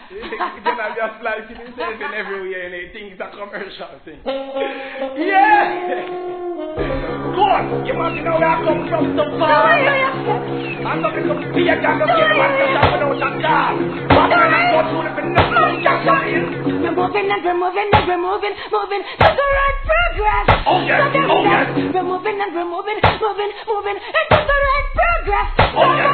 You know, just like himself in everywhere and he thinks it's a commercial thing. Yeah! Go on! You want to know where I come from so far? I'm not going to be a guy that's getting one just out without a car. But when I go through the phenomenon, just on in. We're moving and we're moving and we're moving to the right progress. Oh yes, oh yes. We're moving and we're moving into the right progress. Oh yes.